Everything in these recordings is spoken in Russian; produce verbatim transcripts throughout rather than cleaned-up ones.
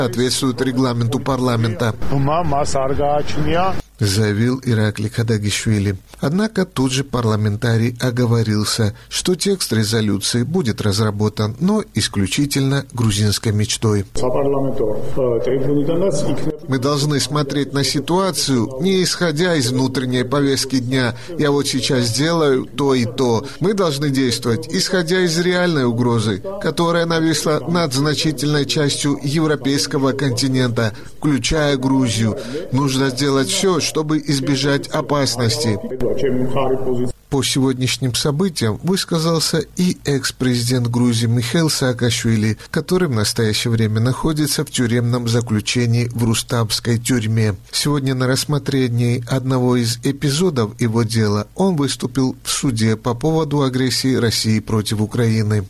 соответствует регламенту парламента, заявил Иракли Кадагишвили. Однако тут же парламентарий оговорился, что текст резолюции будет разработан, но исключительно грузинской мечтой. Мы должны смотреть на ситуацию, не исходя из внутренней повестки дня. Я вот сейчас делаю то и то. Мы должны действовать, исходя из реальной угрозы, которая нависла над значительной частью европейского континента, включая Грузию. Нужно сделать все, чтобы избежать опасности. По сегодняшним событиям высказался и экс-президент Грузии Михаил Саакашвили, который в настоящее время находится в тюремном заключении в Рустамской тюрьме. Сегодня на рассмотрении одного из эпизодов его дела он выступил в суде по поводу агрессии России против Украины.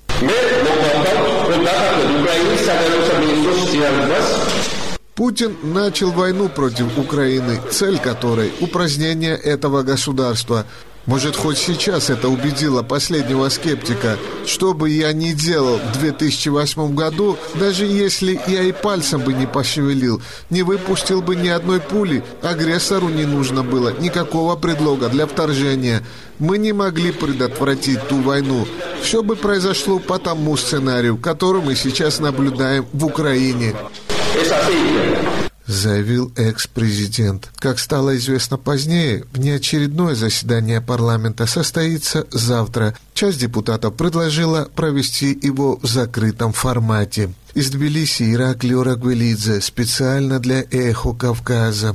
Путин начал войну против Украины, цель которой – упразднение этого государства. Может, хоть сейчас это убедило последнего скептика. Что бы я ни делал в две тысячи восьмом году, даже если я и пальцем бы не пошевелил, не выпустил бы ни одной пули, агрессору не нужно было никакого предлога для вторжения. Мы не могли предотвратить ту войну. Все бы произошло по тому сценарию, который мы сейчас наблюдаем в Украине, заявил экс-президент. Как стало известно позднее, внеочередное заседание парламента состоится завтра. Часть депутатов предложила провести его в закрытом формате. Из Тбилиси Иракли Орагвелидзе специально для «Эхо Кавказа».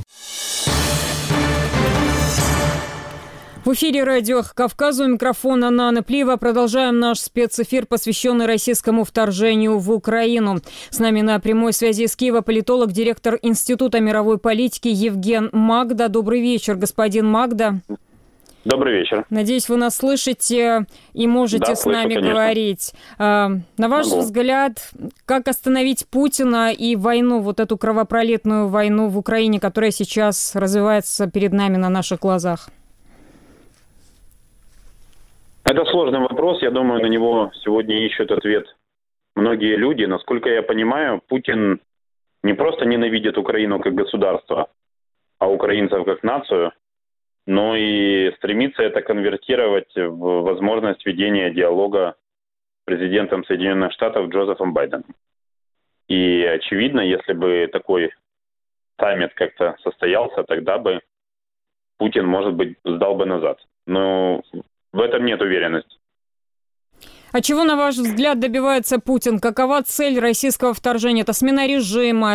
В эфире радио «Кавказ», у микрофона Нана Плиева. Продолжаем наш спецэфир, посвященный российскому вторжению в Украину. С нами на прямой связи из Киева политолог, директор Института мировой политики Евген Магда. Добрый вечер, господин Магда. Добрый вечер. Надеюсь, вы нас слышите и можете да, с слышу, нами конечно. говорить. На ваш Могу. взгляд, как остановить Путина и войну, вот эту кровопролитную войну в Украине, которая сейчас развивается перед нами на наших глазах? Это сложный вопрос. Я думаю, на него сегодня ищут ответ многие люди. Насколько я понимаю, Путин не просто ненавидит Украину как государство, а украинцев как нацию, но и стремится это конвертировать в возможность ведения диалога с президентом Соединенных Штатов Джозефом Байденом. И очевидно, если бы такой саммит как-то состоялся, тогда бы Путин, может быть, сдал бы назад. Но в этом нет уверенности. А чего, на ваш взгляд, добивается Путин? Какова цель российского вторжения? Это смена режима?